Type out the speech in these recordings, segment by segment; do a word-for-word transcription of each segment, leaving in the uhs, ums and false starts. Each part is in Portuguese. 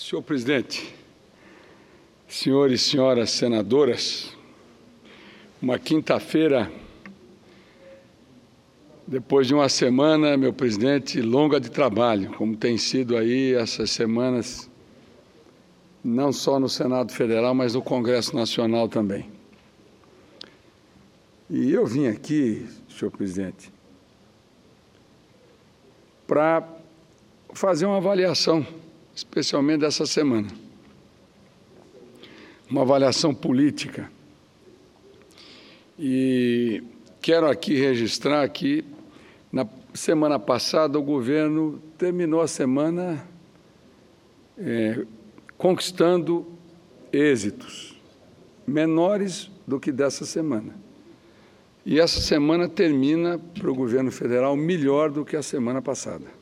Senhor presidente, senhores e senhoras senadoras, uma quinta-feira, depois de uma semana, meu presidente, longa de trabalho, como tem sido aí essas semanas, não só no Senado Federal, mas no Congresso Nacional também. E eu vim aqui, senhor presidente, para fazer uma avaliação, especialmente dessa semana. Uma avaliação política. E quero aqui registrar que, na semana passada, o governo terminou a semana é, conquistando êxitos menores do que dessa semana. E essa semana termina, para o governo federal, melhor do que a semana passada.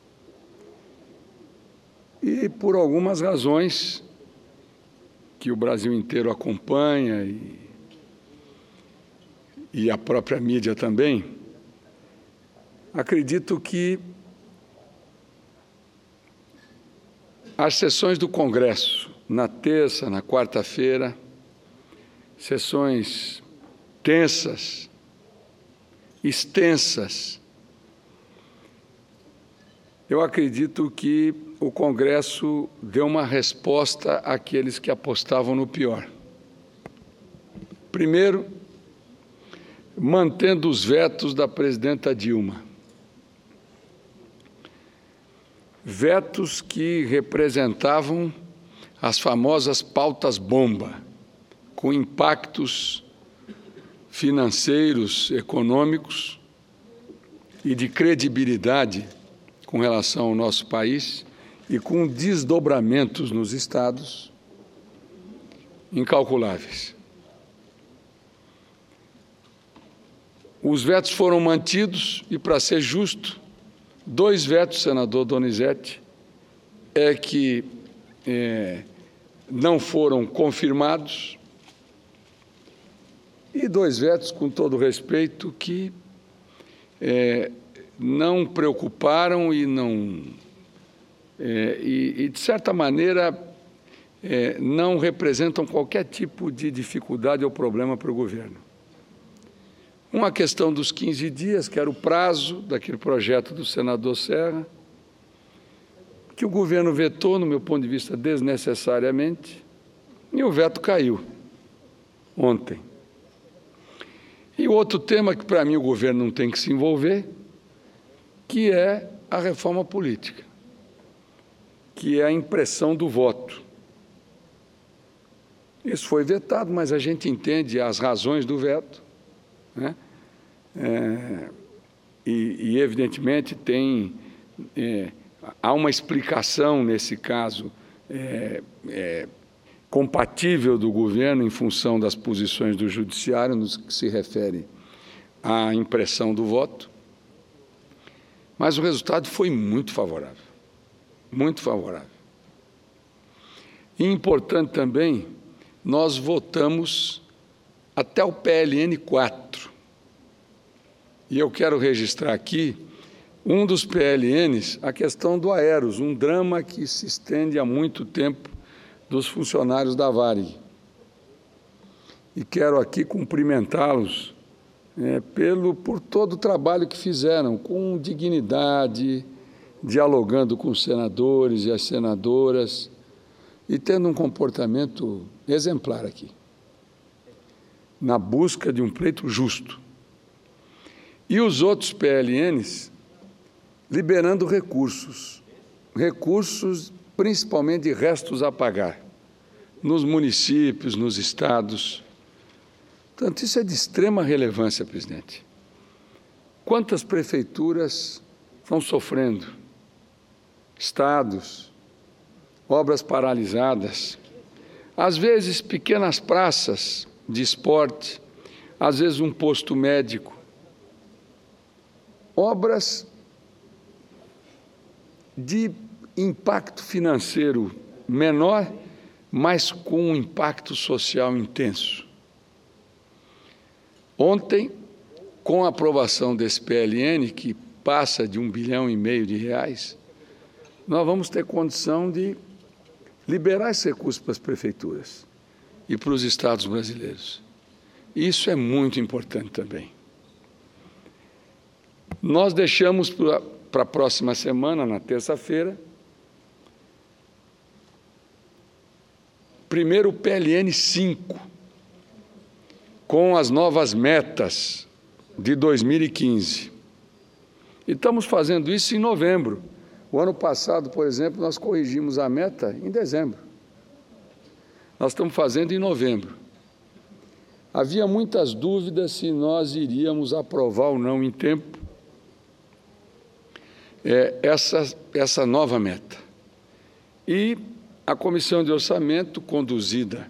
E por algumas razões que o Brasil inteiro acompanha e, e a própria mídia também, acredito que as sessões do Congresso, na terça, na quarta-feira, sessões tensas, extensas, eu acredito que o Congresso deu uma resposta àqueles que apostavam no pior. Primeiro, mantendo os vetos da presidenta Dilma. Vetos que representavam as famosas pautas-bomba, com impactos financeiros, econômicos e de credibilidade com relação ao nosso país e com desdobramentos nos estados incalculáveis. Os vetos foram mantidos e, para ser justo, dois vetos, senador Donizete, é que é, não foram confirmados e dois vetos, com todo respeito, que é, não preocuparam e não é, e, e de certa maneira é, não representam qualquer tipo de dificuldade ou problema para o governo. Uma questão dos quinze dias, que era o prazo daquele projeto do senador Serra, que o governo vetou, no meu ponto de vista, desnecessariamente, e o veto caiu ontem. E o outro tema que, para mim, o governo não tem que se envolver, que é a reforma política, que é a impressão do voto. Isso foi vetado, mas a gente entende as razões do veto, né? É, e, e, evidentemente, tem, é, há uma explicação, nesse caso, é, é, compatível do governo em função das posições do judiciário, no que se refere à impressão do voto. Mas o resultado foi muito favorável, muito favorável. E importante também, nós votamos até o P L N quatro. E eu quero registrar aqui um dos P L Ns, a questão do Aeros, um drama que se estende há muito tempo dos funcionários da Varig. E quero aqui cumprimentá-los É, pelo, por todo o trabalho que fizeram, com dignidade, dialogando com os senadores e as senadoras e tendo um comportamento exemplar aqui, na busca de um pleito justo. E os outros P L Ns liberando recursos, recursos principalmente de restos a pagar, nos municípios, nos estados. Portanto, isso é de extrema relevância, presidente. Quantas prefeituras estão sofrendo? Estados, obras paralisadas, às vezes pequenas praças de esporte, às vezes um posto médico. Obras de impacto financeiro menor, mas com um impacto social intenso. Ontem, com a aprovação desse P L N, que passa de um bilhão e meio de reais, nós vamos ter condição de liberar esse recurso para as prefeituras e para os estados brasileiros. Isso é muito importante também. Nós deixamos para a próxima semana, na terça-feira, primeiro o P L N cinco, com as novas metas de dois mil e quinze. E estamos fazendo isso em novembro. O ano passado, por exemplo, nós corrigimos a meta em dezembro. Nós estamos fazendo em novembro. Havia muitas dúvidas se nós iríamos aprovar ou não em tempo é, essa, essa nova meta. E a Comissão de Orçamento, conduzida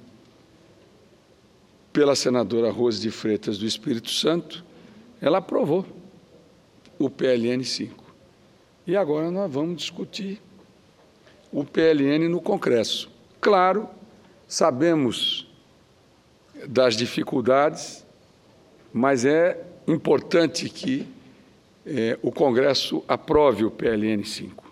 pela senadora Rose de Freitas do Espírito Santo, ela aprovou o P L N cinco. E agora nós vamos discutir o P L N no Congresso. Claro, sabemos das dificuldades, mas é importante que é, o Congresso aprove o P L N cinco.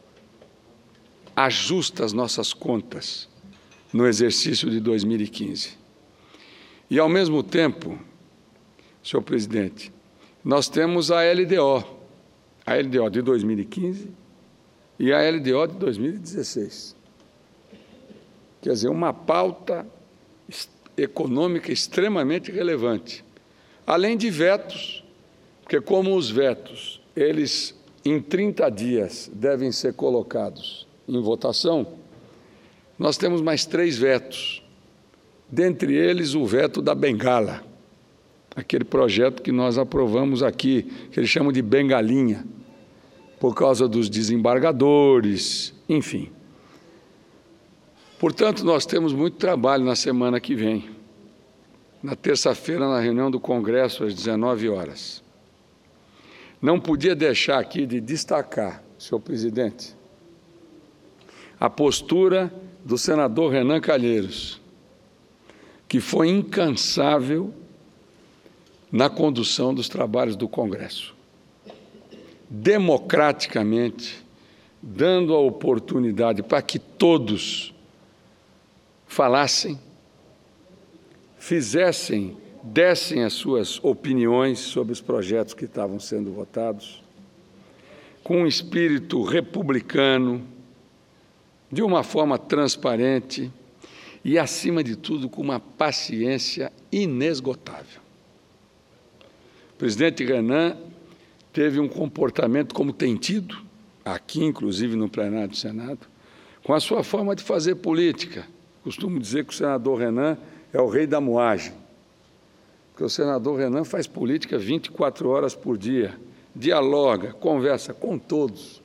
Ajusta as nossas contas no exercício de dois mil e quinze. E, ao mesmo tempo, senhor presidente, nós temos a L D O, a L D O de dois mil e quinze e a L D O de dois mil e dezesseis. Quer dizer, uma pauta econômica extremamente relevante, além de vetos, porque como os vetos, eles em trinta dias devem ser colocados em votação, nós temos mais três vetos, dentre eles o veto da Bengala, aquele projeto que nós aprovamos aqui, que eles chamam de bengalinha, por causa dos desembargadores, enfim. Portanto, nós temos muito trabalho na semana que vem, na terça-feira, na reunião do Congresso, às dezenove horas. Não podia deixar aqui de destacar, senhor presidente, a postura do senador Renan Calheiros, que foi incansável na condução dos trabalhos do Congresso, democraticamente, dando a oportunidade para que todos falassem, fizessem, dessem as suas opiniões sobre os projetos que estavam sendo votados, com um espírito republicano, de uma forma transparente e, acima de tudo, com uma paciência inesgotável. O presidente Renan teve um comportamento, como tem tido, aqui, inclusive no plenário do Senado, com a sua forma de fazer política. Costumo dizer que o senador Renan é o rei da moagem, porque o senador Renan faz política vinte e quatro horas por dia, dialoga, conversa com todos.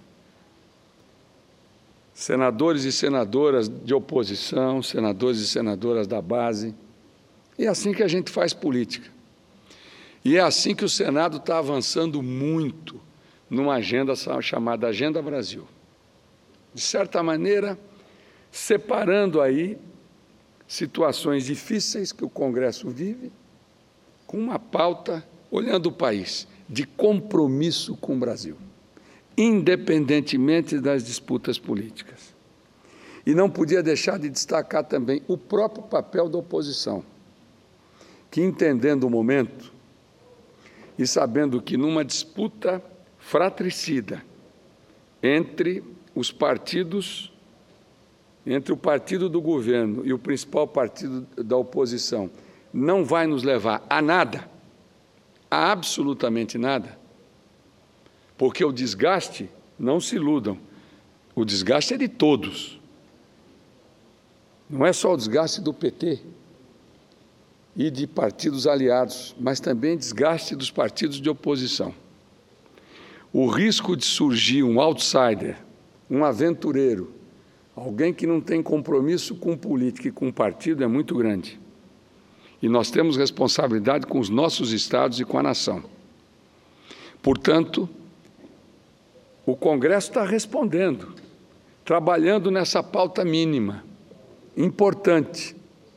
Senadores e senadoras de oposição, senadores e senadoras da base. É assim que a gente faz política. E é assim que o Senado está avançando muito numa agenda chamada Agenda Brasil. De certa maneira, separando aí situações difíceis que o Congresso vive, com uma pauta, olhando o país, de compromisso com o Brasil, independentemente das disputas políticas. E não podia deixar de destacar também o próprio papel da oposição, que, entendendo o momento e sabendo que numa disputa fratricida entre os partidos, entre o partido do governo e o principal partido da oposição, não vai nos levar a nada, a absolutamente nada, porque o desgaste, não se iludam, o desgaste é de todos. Não é só o desgaste do P T e de partidos aliados, mas também desgaste dos partidos de oposição. O risco de surgir um outsider, um aventureiro, alguém que não tem compromisso com política e com partido é muito grande. E nós temos responsabilidade com os nossos estados e com a nação. Portanto, o Congresso está respondendo, trabalhando nessa pauta mínima, importante.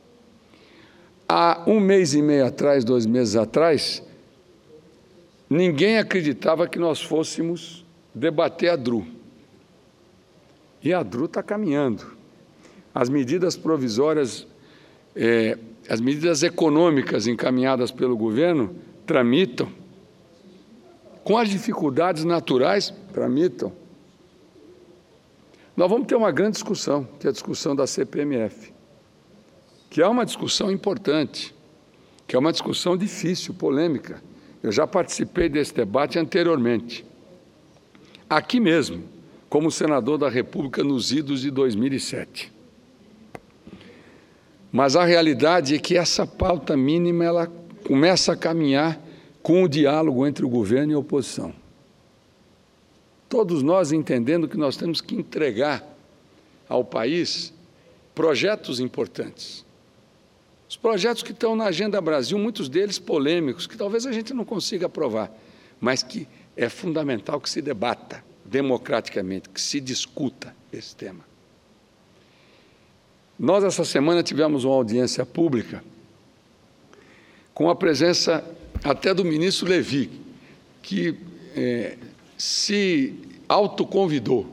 Há um mês e meio atrás, dois meses atrás, ninguém acreditava que nós fôssemos debater a D R U. E a D R U está caminhando. as medidas provisórias, é, as medidas econômicas encaminhadas pelo governo tramitam, com as dificuldades naturais, tramitam. Nós vamos ter uma grande discussão, que é a discussão da C P M F, que é uma discussão importante, que é uma discussão difícil, polêmica. Eu já participei desse debate anteriormente, aqui mesmo, como senador da República nos idos de dois mil e sete. Mas a realidade é que essa pauta mínima ela começa a caminhar com o diálogo entre o governo e a oposição. Todos nós entendendo que nós temos que entregar ao país projetos importantes. Os projetos que estão na Agenda Brasil, muitos deles polêmicos, que talvez a gente não consiga aprovar, mas que é fundamental que se debata democraticamente, que se discuta esse tema. Nós, essa semana, tivemos uma audiência pública com a presença até do ministro Levi, que é, se autoconvidou,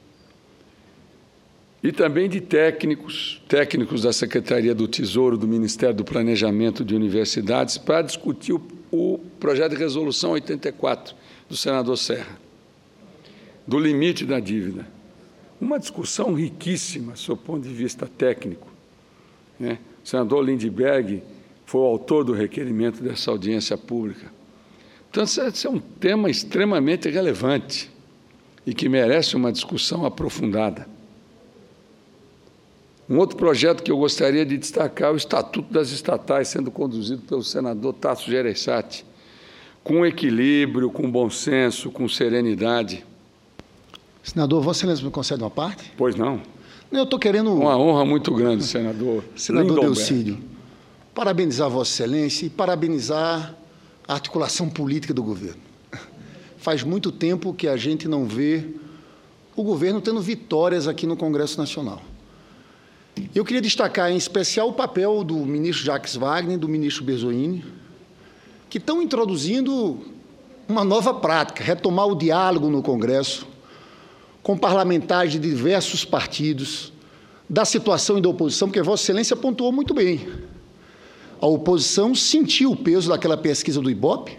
e também de técnicos, técnicos da Secretaria do Tesouro, do Ministério do Planejamento de Universidades, para discutir o, o projeto de resolução oitenta e quatro do senador Serra, do limite da dívida. Uma discussão riquíssima, sob o ponto de vista técnico, né? O senador Lindbergh foi o autor do requerimento dessa audiência pública. Então, esse é um tema extremamente relevante e que merece uma discussão aprofundada. Um outro projeto que eu gostaria de destacar é o Estatuto das Estatais, sendo conduzido pelo senador Tasso Gereissati, com equilíbrio, com bom senso, com serenidade. Senador, Vossa Excelência me concede uma parte? Pois não. Eu estou querendo... Uma honra muito grande, senador. Senador Delcídio, parabenizar Vossa Excelência e parabenizar a articulação política do governo. Faz muito tempo que a gente não vê o governo tendo vitórias aqui no Congresso Nacional. Eu queria destacar, em especial, o papel do ministro Jacques Wagner e do ministro Bezoini, que estão introduzindo uma nova prática, retomar o diálogo no Congresso, com parlamentares de diversos partidos, da situação e da oposição, porque Vossa Excelência pontuou muito bem. A oposição sentiu o peso daquela pesquisa do Ibope,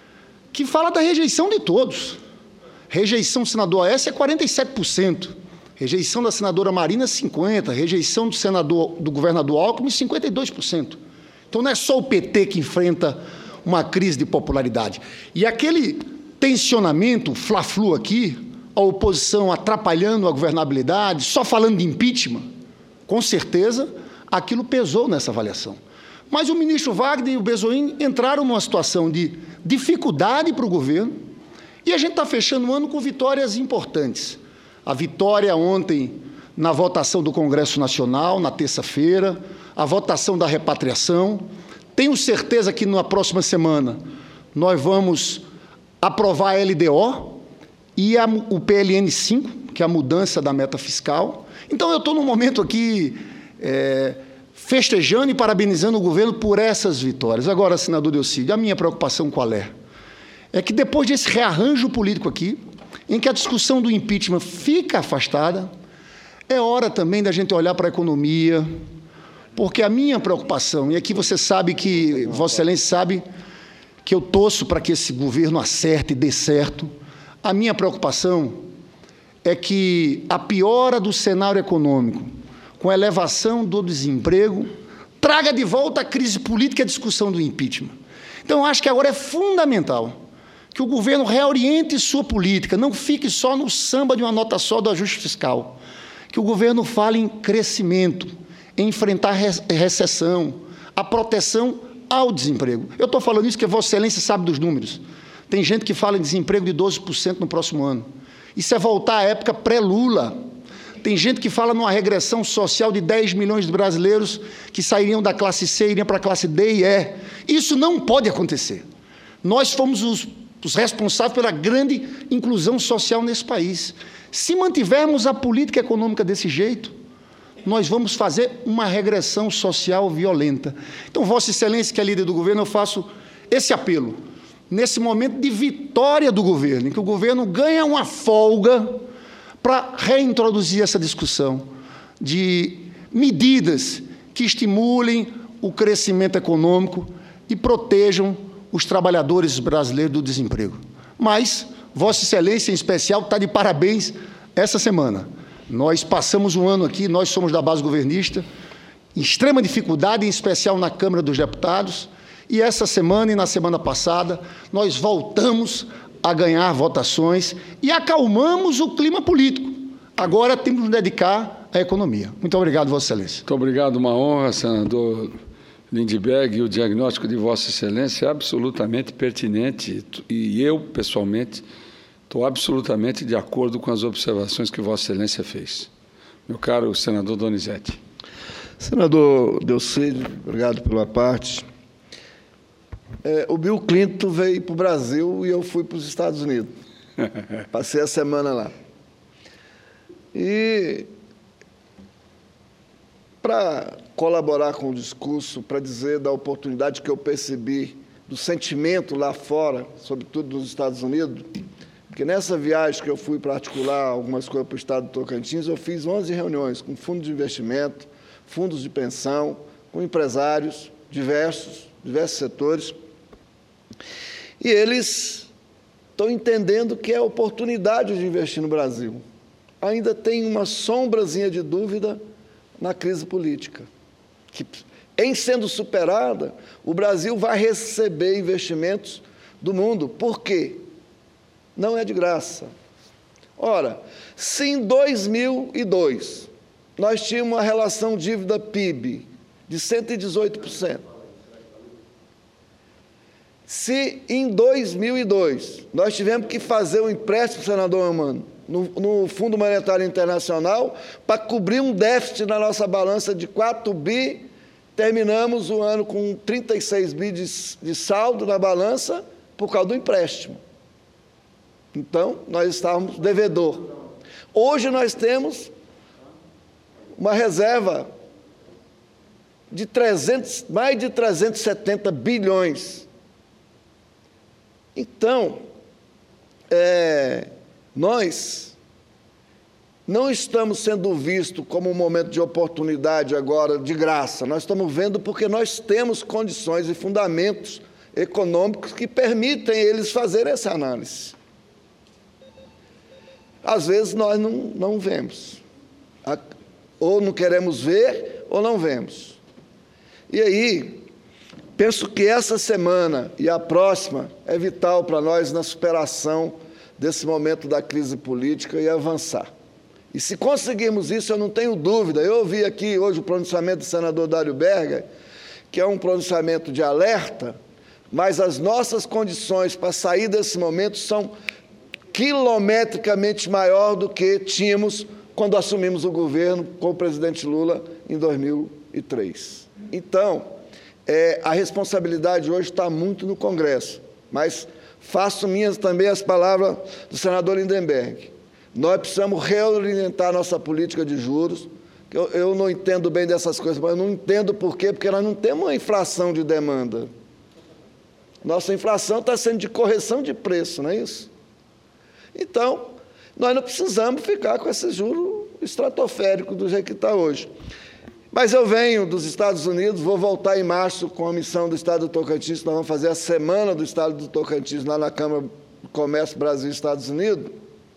que fala da rejeição de todos. Rejeição do senador Aécio é quarenta e sete por cento, rejeição da senadora Marina, cinquenta por cento, rejeição do, senador, do governador Alckmin, cinquenta e dois por cento. Então, não é só o P T que enfrenta uma crise de popularidade. E aquele tensionamento, fla-flu aqui, a oposição atrapalhando a governabilidade, só falando de impeachment, com certeza, aquilo pesou nessa avaliação. Mas o ministro Wagner e o Bezoini entraram numa situação de dificuldade para o governo e a gente está fechando o ano com vitórias importantes. A vitória ontem na votação do Congresso Nacional, na terça-feira, a votação da repatriação. Tenho certeza que na próxima semana nós vamos aprovar a L D O e a, o P L N cinco, que é a mudança da meta fiscal. Então, eu estou num momento aqui é, festejando e parabenizando o governo por essas vitórias. Agora, senador Delcídio, a minha preocupação qual é? É que depois desse rearranjo político aqui, em que a discussão do impeachment fica afastada, é hora também da gente olhar para a economia, porque a minha preocupação, e aqui você sabe que, Vossa Excelência sabe, que eu torço para que esse governo acerte e dê certo, a minha preocupação é que a piora do cenário econômico, com a elevação do desemprego, traga de volta a crise política e a discussão do impeachment. Então, eu acho que agora é fundamental que o governo reoriente sua política, não fique só no samba de uma nota só do ajuste fiscal, que o governo fale em crescimento, em enfrentar a recessão, a proteção ao desemprego. Eu estou falando isso porque Vossa Excelência sabe dos números. Tem gente que fala em desemprego de doze por cento no próximo ano. Isso é voltar à época pré-Lula. Tem gente que fala numa regressão social de dez milhões de brasileiros que sairiam da classe C e iriam para a classe D e E. Isso não pode acontecer. Nós fomos os, os responsáveis pela grande inclusão social nesse país. Se mantivermos a política econômica desse jeito, nós vamos fazer uma regressão social violenta. Então, Vossa Excelência, que é líder do governo, eu faço esse apelo. Nesse momento de vitória do governo, em que o governo ganha uma folga para reintroduzir essa discussão de medidas que estimulem o crescimento econômico e protejam os trabalhadores brasileiros do desemprego. Mas Vossa Excelência, em especial, está de parabéns essa semana. Nós passamos um ano aqui, nós somos da base governista, em extrema dificuldade, em especial na Câmara dos Deputados, e essa semana e na semana passada, nós voltamos a ganhar votações e acalmamos o clima político. Agora temos que nos dedicar à economia. Muito obrigado, Vossa Excelência. Muito obrigado, uma honra, senador Lindbergh, e o diagnóstico de Vossa Excelência é absolutamente pertinente e eu, pessoalmente, estou absolutamente de acordo com as observações que Vossa Excelência fez. Meu caro senador Donizete. Senador Delcídio, obrigado pela parte. É, o Bill Clinton veio para o Brasil e eu fui para os Estados Unidos. Passei a semana lá. E, para colaborar com o discurso, para dizer da oportunidade que eu percebi, do sentimento lá fora, sobretudo nos Estados Unidos, porque nessa viagem que eu fui para articular algumas coisas para o Estado do Tocantins, eu fiz onze reuniões com fundos de investimento, fundos de pensão, com empresários diversos, diversos setores, e eles estão entendendo que é oportunidade de investir no Brasil. Ainda tem uma sombrazinha de dúvida na crise política, que, em sendo superada, o Brasil vai receber investimentos do mundo. Por quê? Não é de graça. Ora, se em dois mil e dois nós tínhamos uma relação dívida-P I B de cento e dezoito por cento, se em dois mil e dois nós tivemos que fazer um empréstimo, senador Amano, no, no Fundo Monetário Internacional, para cobrir um déficit na nossa balança de quatro bi, terminamos o ano com trinta e seis bi de, de saldo na balança por causa do empréstimo. Então, nós estávamos devedor. Hoje nós temos uma reserva de trezentos, mais de trezentos e setenta bilhões. Então, é, nós não estamos sendo vistos como um momento de oportunidade agora, de graça. Nós estamos vendo porque nós temos condições e fundamentos econômicos que permitem eles fazerem essa análise. Às vezes nós não, não vemos, ou não queremos ver, ou não vemos. E aí, penso que essa semana e a próxima é vital para nós na superação desse momento da crise política e avançar. E se conseguirmos isso, eu não tenho dúvida, eu ouvi aqui hoje o pronunciamento do senador Dário Berger, que é um pronunciamento de alerta, mas as nossas condições para sair desse momento são quilometricamente maior do que tínhamos quando assumimos o governo com o presidente Lula em dois mil e três. Então, é, a responsabilidade hoje está muito no Congresso, mas faço minhas também as palavras do senador Lindbergh. Nós precisamos reorientar nossa política de juros. Eu, eu não entendo bem dessas coisas, mas eu não entendo por quê, porque nós não temos uma inflação de demanda. Nossa inflação está sendo de correção de preço, não é isso? Então, nós não precisamos ficar com esse juro estratosférico do jeito que está hoje. Mas eu venho dos Estados Unidos, vou voltar em março com a missão do Estado do Tocantins, nós vamos fazer a Semana do Estado do Tocantins lá na Câmara do Comércio Brasil e Estados Unidos,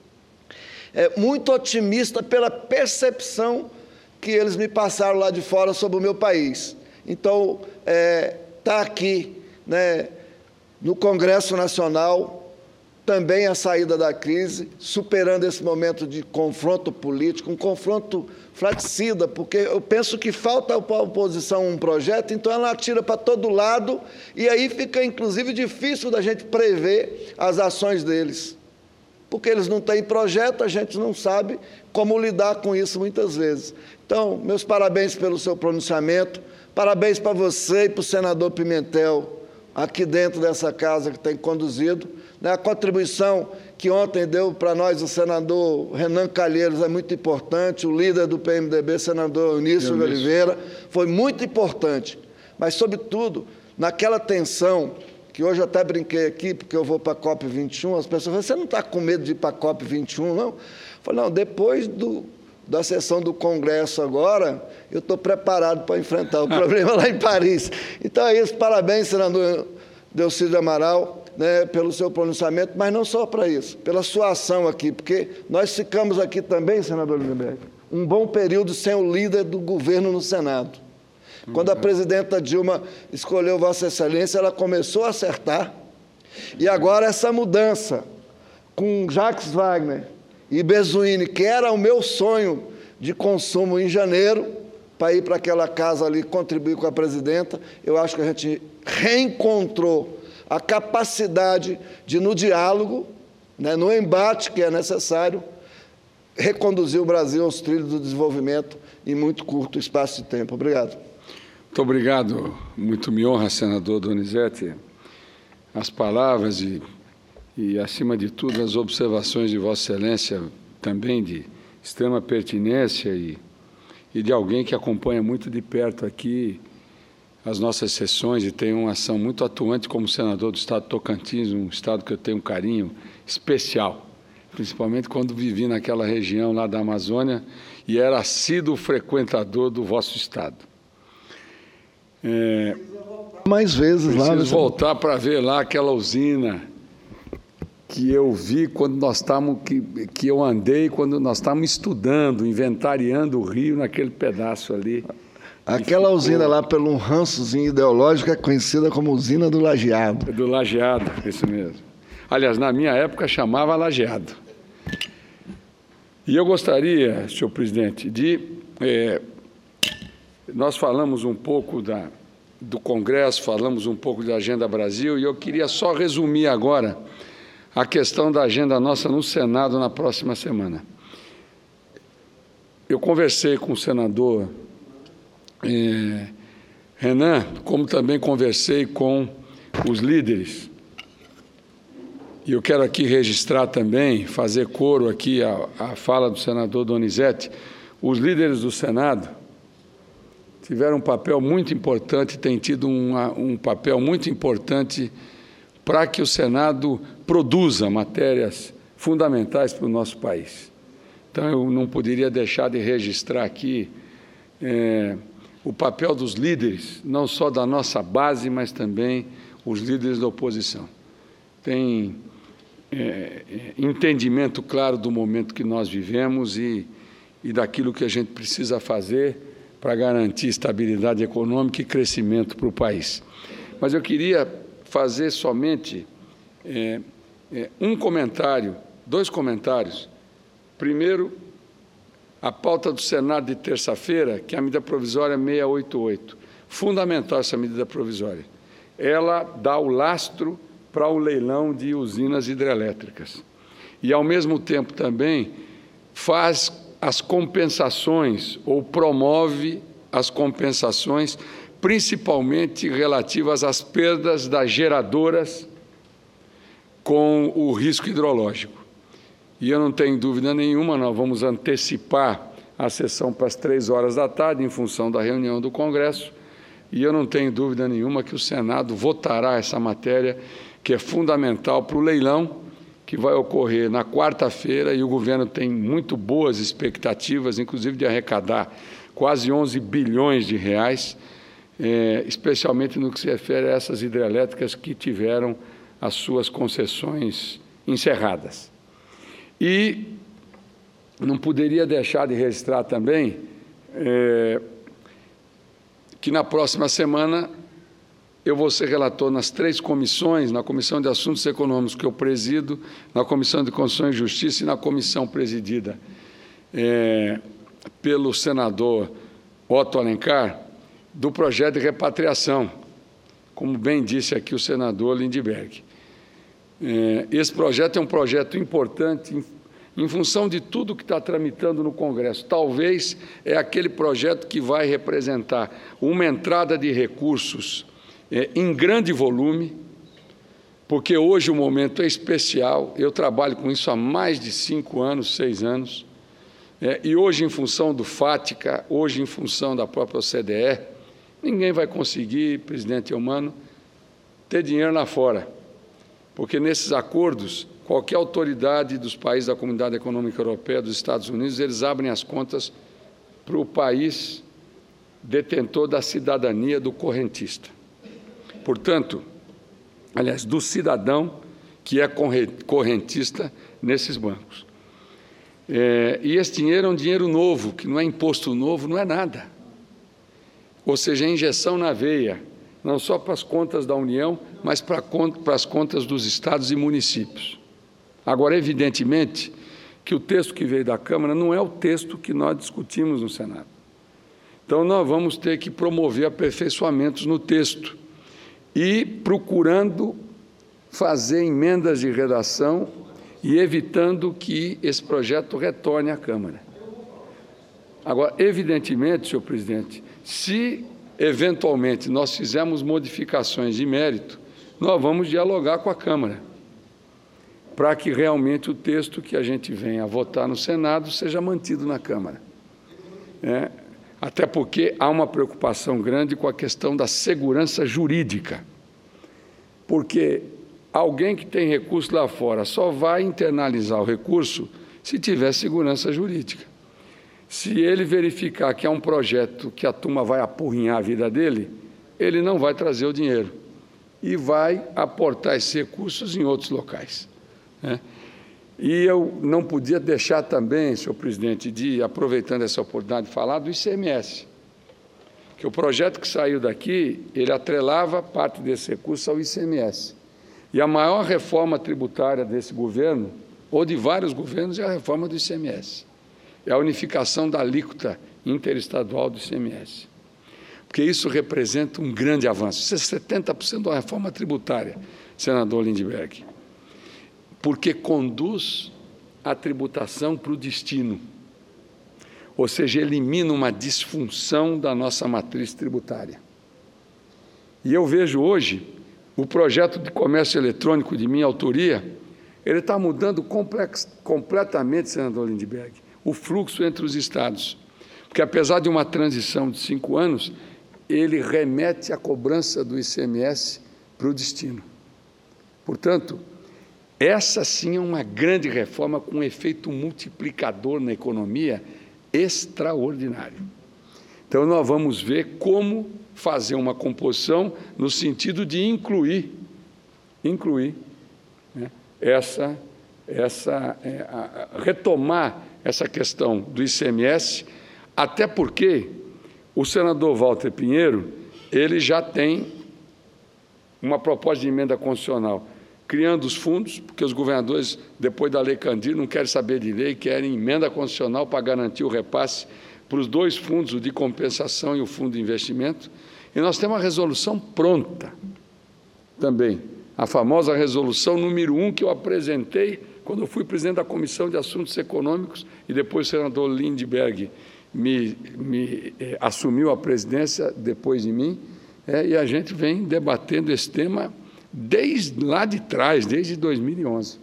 é muito otimista pela percepção que eles me passaram lá de fora sobre o meu país. Então, é, tá aqui, né, no Congresso Nacional, também a saída da crise, superando esse momento de confronto político, um confronto fraticida, porque eu penso que falta à oposição um projeto, então ela atira para todo lado, e aí fica, inclusive, difícil da gente prever as ações deles. Porque eles não têm projeto, a gente não sabe como lidar com isso muitas vezes. Então, meus parabéns pelo seu pronunciamento, parabéns para você e para o senador Pimentel, aqui dentro dessa casa que tem conduzido, né? A contribuição que ontem deu para nós o senador Renan Calheiros é muito importante, o líder do P M D B, senador Eunício de Oliveira, foi muito importante. Mas, sobretudo, naquela tensão, que hoje eu até brinquei aqui, porque eu vou para a COP vinte e um, as pessoas falam, você não está com medo de ir para a COP vinte e um, não? Eu falei, não, depois do, da sessão do Congresso agora, eu estou preparado para enfrentar o problema lá em Paris. Então é isso, parabéns, senador Delcídio Amaral, né, pelo seu pronunciamento, mas não só para isso, pela sua ação aqui, porque nós ficamos aqui também, senador Lindenberg, um bom período sem o líder do governo no Senado. Quando a presidenta Dilma escolheu Vossa Excelência, ela começou a acertar, e agora essa mudança com Jacques Wagner e Bezuini, que era o meu sonho de consumo em janeiro, para ir para aquela casa ali contribuir com a presidenta, eu acho que a gente reencontrou a capacidade de, no diálogo, né, no embate que é necessário, reconduzir o Brasil aos trilhos do desenvolvimento em muito curto espaço de tempo. Obrigado. Muito obrigado. Muito me honra, senador Donizete, as palavras e, e, acima de tudo, as observações de Vossa Excelência, também de extrema pertinência e, e de alguém que acompanha muito de perto aqui as nossas sessões e tem uma ação muito atuante como senador do estado de Tocantins, um estado que eu tenho um carinho especial, principalmente quando vivi naquela região lá da Amazônia e era assíduo frequentador do vosso estado. É, mais vezes lá. Preciso voltar para ver lá aquela usina que eu vi quando nós estávamos, que, que eu andei quando nós estávamos estudando, inventariando o Rio naquele pedaço ali. Aquela ficou... usina lá, pelo um rançozinho ideológico, é conhecida como usina do Lajeado. Do Lajeado, isso mesmo. Aliás, na minha época chamava Lajeado. E eu gostaria, senhor presidente, de... É, nós falamos um pouco da, do Congresso, falamos um pouco da Agenda Brasil, e eu queria só resumir agora a questão da agenda nossa no Senado na próxima semana. Eu conversei com o senador eh, Renan, como também conversei com os líderes. E eu quero aqui registrar também, fazer coro aqui à, à fala do senador Donizete. Os líderes do Senado tiveram um papel muito importante, têm tido uma, um papel muito importante para que o Senado produza matérias fundamentais para o nosso país. Então, eu não poderia deixar de registrar aqui é, o papel dos líderes, não só da nossa base, mas também os líderes da oposição. Tem é, entendimento claro do momento que nós vivemos e, e daquilo que a gente precisa fazer para garantir estabilidade econômica e crescimento para o país. Mas eu queria fazer somente é, é, um comentário, dois comentários. Primeiro, a pauta do Senado de terça-feira, que é a medida provisória seiscentos e oitenta e oito. Fundamental essa medida provisória. Ela dá o lastro para o leilão de usinas hidrelétricas. E, ao mesmo tempo, também faz as compensações, ou promove as compensações, principalmente relativas às perdas das geradoras com o risco hidrológico. E eu não tenho dúvida nenhuma, nós vamos antecipar a sessão para as três horas da tarde, em função da reunião do Congresso, e eu não tenho dúvida nenhuma que o Senado votará essa matéria, que é fundamental para o leilão, que vai ocorrer na quarta-feira, e o governo tem muito boas expectativas, inclusive de arrecadar quase onze bilhões de reais, É, especialmente no que se refere a essas hidrelétricas que tiveram as suas concessões encerradas. E não poderia deixar de registrar também é, que na próxima semana eu vou ser relator nas três comissões, na Comissão de Assuntos Econômicos que eu presido, na Comissão de Constituição e Justiça e na comissão presidida é, pelo senador Otto Alencar, do projeto de repatriação, como bem disse aqui o senador Lindbergh. Esse projeto é um projeto importante em, em função de tudo que está tramitando no Congresso. Talvez é aquele projeto que vai representar uma entrada de recursos é, em grande volume, porque hoje o momento é especial, eu trabalho com isso há mais de cinco anos, seis anos, é, e hoje, em função do FATCA, hoje, em função da própria O C D E, ninguém vai conseguir, presidente Eumano, ter dinheiro lá fora, porque nesses acordos, qualquer autoridade dos países da Comunidade Econômica Europeia, dos Estados Unidos, eles abrem as contas para o país detentor da cidadania do correntista. Portanto, aliás, do cidadão que é correntista nesses bancos. É, e esse dinheiro é um dinheiro novo, que não é imposto novo, não é nada. Ou seja, é injeção na veia, não só para as contas da União, mas para, para as contas dos estados e municípios. Agora, evidentemente, que o texto que veio da Câmara não é o texto que nós discutimos no Senado. Então, nós vamos ter que promover aperfeiçoamentos no texto e procurando fazer emendas de redação e evitando que esse projeto retorne à Câmara. Agora, evidentemente, senhor presidente, se eventualmente nós fizermos modificações de mérito, nós vamos dialogar com a Câmara, para que realmente o texto que a gente venha a votar no Senado seja mantido na Câmara. É, até porque há uma preocupação grande com a questão da segurança jurídica, porque alguém que tem recurso lá fora só vai internalizar o recurso se tiver segurança jurídica. Se ele verificar que é um projeto que a turma vai apurrinhar a vida dele, ele não vai trazer o dinheiro e vai aportar esses recursos em outros locais. Né? E eu não podia deixar também, senhor presidente, de, aproveitando essa oportunidade, de falar do I C M S, que o projeto que saiu daqui, ele atrelava parte desse recurso ao I C M S. E a maior reforma tributária desse governo, ou de vários governos, é a reforma do I C M S. É a unificação da alíquota interestadual do I C M S. Porque isso representa um grande avanço. Isso é setenta por cento da reforma tributária, senador Lindbergh. Porque conduz a tributação para o destino. Ou seja, elimina uma disfunção da nossa matriz tributária. E eu vejo hoje o projeto de comércio eletrônico de minha autoria, ele está mudando complex, completamente, senador Lindbergh, o fluxo entre os estados. Porque, apesar de uma transição de cinco anos, ele remete a cobrança do I C M S para o destino. Portanto, essa sim é uma grande reforma com um efeito multiplicador na economia extraordinário. Então, nós vamos ver como fazer uma composição no sentido de incluir, incluir né, essa, essa é, a, a, retomar essa questão do I C M S, até porque o senador Walter Pinheiro, ele já tem uma proposta de emenda constitucional, criando os fundos, porque os governadores, depois da Lei Candir, não querem saber de lei, querem emenda constitucional para garantir o repasse para os dois fundos, o de compensação e o fundo de investimento. E nós temos uma resolução pronta também, a famosa resolução número um que eu apresentei quando eu fui presidente da Comissão de Assuntos Econômicos e depois o senador Lindbergh me, me eh, assumiu a presidência depois de mim, é, e a gente vem debatendo esse tema desde lá de trás, desde dois mil e onze.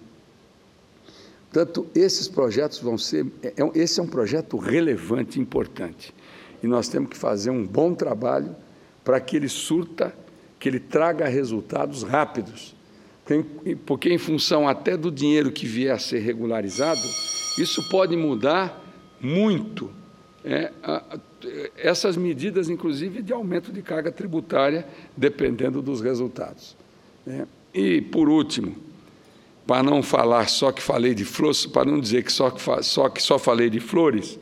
Portanto, esses projetos vão ser... É, esse é um projeto relevante, importante, e nós temos que fazer um bom trabalho para que ele surta, que ele traga resultados rápidos, porque, porque em função até do dinheiro que vier a ser regularizado, isso pode mudar muito é, a, a, essas medidas, inclusive, de aumento de carga tributária, dependendo dos resultados. É. E, por último, para não falar só que falei de flores, para não dizer que só, que só que só falei de flores,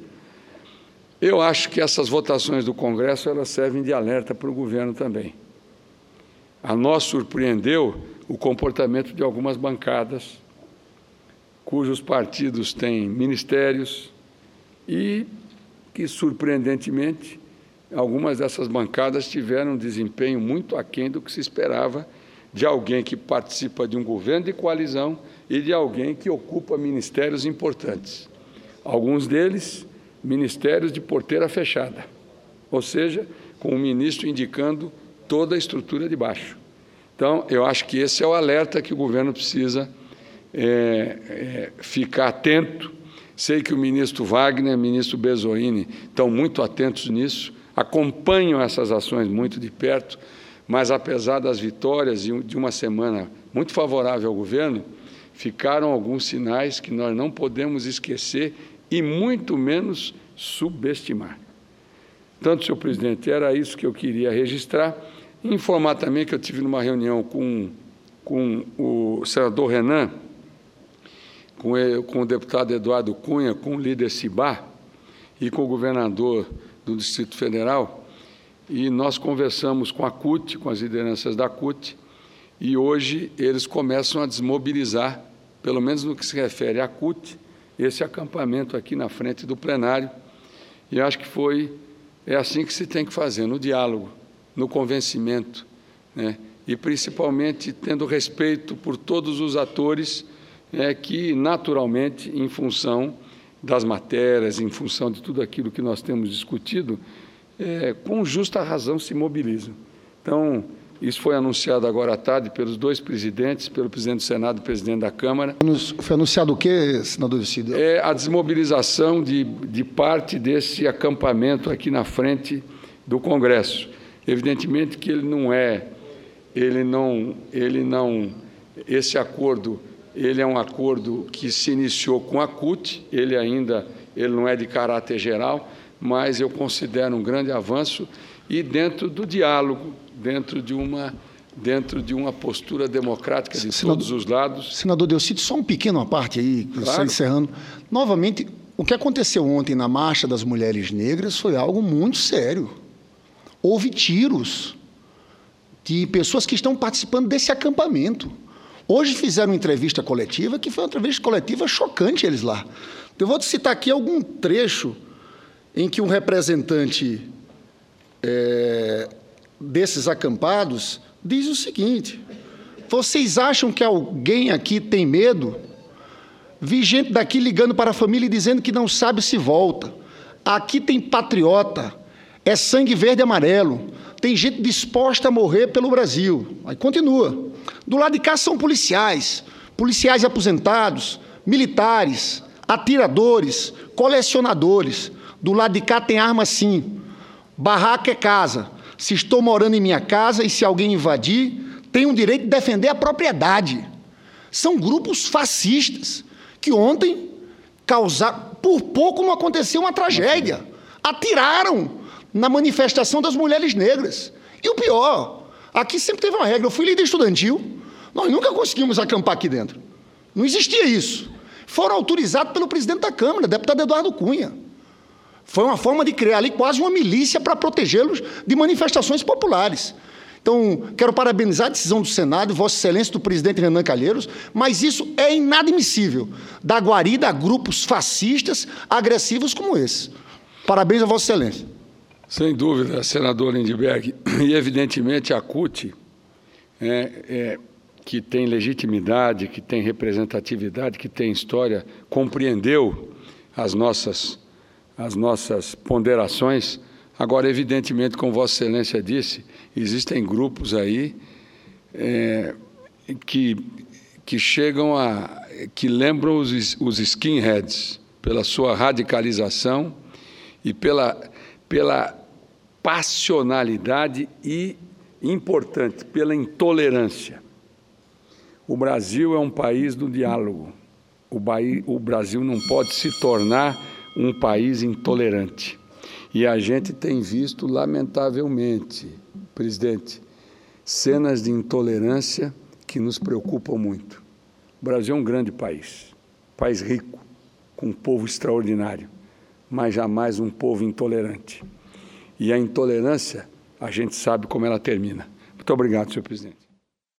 eu acho que essas votações do Congresso elas servem de alerta para o governo também. A nós surpreendeu o comportamento de algumas bancadas, cujos partidos têm ministérios e que, surpreendentemente, algumas dessas bancadas tiveram um desempenho muito aquém do que se esperava de alguém que participa de um governo de coalizão e de alguém que ocupa ministérios importantes. Alguns deles, ministérios de porteira fechada, ou seja, com o ministro indicando toda a estrutura de baixo. Então, eu acho que esse é o alerta que o governo precisa é, é, ficar atento. Sei que o ministro Wagner e o ministro Bezoini estão muito atentos nisso, acompanham essas ações muito de perto, mas, apesar das vitórias e de uma semana muito favorável ao governo, ficaram alguns sinais que nós não podemos esquecer e muito menos subestimar. Portanto, senhor presidente, era isso que eu queria registrar. Informar também que eu tive numa reunião com, com o senador Renan, com, ele, com o deputado Eduardo Cunha, com o líder Cibá e com o governador do Distrito Federal, e nós conversamos com a C U T, com as lideranças da C U T, e hoje eles começam a desmobilizar, pelo menos no que se refere à C U T, esse acampamento aqui na frente do plenário, e acho que foi, é assim que se tem que fazer, no diálogo, no convencimento, né? E principalmente tendo respeito por todos os atores, é, que, naturalmente, em função das matérias, em função de tudo aquilo que nós temos discutido, é, com justa razão se mobilizam. Então, isso foi anunciado agora à tarde pelos dois presidentes, pelo presidente do Senado e presidente da Câmara. Foi anunciado o quê, senador Cid? É a desmobilização de, de parte desse acampamento aqui na frente do Congresso. Evidentemente que ele não é, ele não, ele não, esse acordo, ele é um acordo que se iniciou com a C U T, ele ainda, ele não é de caráter geral, mas eu considero um grande avanço e dentro do diálogo, dentro de uma, dentro de uma postura democrática de senador, todos os lados. Senador Delcídio, só um pequeno à parte aí, claro. Encerrando. Novamente, o que aconteceu ontem na Marcha das Mulheres Negras foi algo muito sério. Houve tiros de pessoas que estão participando desse acampamento. Hoje fizeram uma entrevista coletiva, que foi uma entrevista coletiva chocante eles lá. Eu vou citar aqui algum trecho em que um representante é, desses acampados diz o seguinte: vocês acham que alguém aqui tem medo? Vi gente daqui ligando para a família e dizendo que não sabe se volta. Aqui tem patriota, é sangue verde e amarelo, tem gente disposta a morrer pelo Brasil. Aí continua. Do lado de cá são policiais, policiais aposentados, militares, atiradores, colecionadores. Do lado de cá tem arma sim. Barraca é casa. Se estou morando em minha casa e se alguém invadir, tenho o direito de defender a propriedade. São grupos fascistas que ontem causaram... Por pouco não aconteceu uma tragédia. Atiraram na manifestação das mulheres negras. E o pior, aqui sempre teve uma regra. Eu fui líder estudantil, nós nunca conseguimos acampar aqui dentro. Não existia isso. Foram autorizados pelo presidente da Câmara, deputado Eduardo Cunha. Foi uma forma de criar ali quase uma milícia para protegê-los de manifestações populares. Então, quero parabenizar a decisão do Senado, Vossa Excelência, do presidente Renan Calheiros, mas isso é inadmissível, dar guarida a grupos fascistas agressivos como esse. Parabéns a Vossa Excelência. Sem dúvida, senador Lindbergh, e evidentemente a C U T, é, é, que tem legitimidade, que tem representatividade, que tem história, compreendeu as nossas, as nossas ponderações. Agora, evidentemente, como Vossa Excelência disse, existem grupos aí é, que, que chegam a... que lembram os, os skinheads pela sua radicalização e pela, pela passionalidade e, importante, pela intolerância. O Brasil é um país do diálogo. O, Bahia, o Brasil não pode se tornar um país intolerante. E a gente tem visto, lamentavelmente, presidente, cenas de intolerância que nos preocupam muito. O Brasil é um grande país, país rico, com um povo extraordinário, mas jamais um povo intolerante. E a intolerância, a gente sabe como ela termina. Muito obrigado, senhor presidente.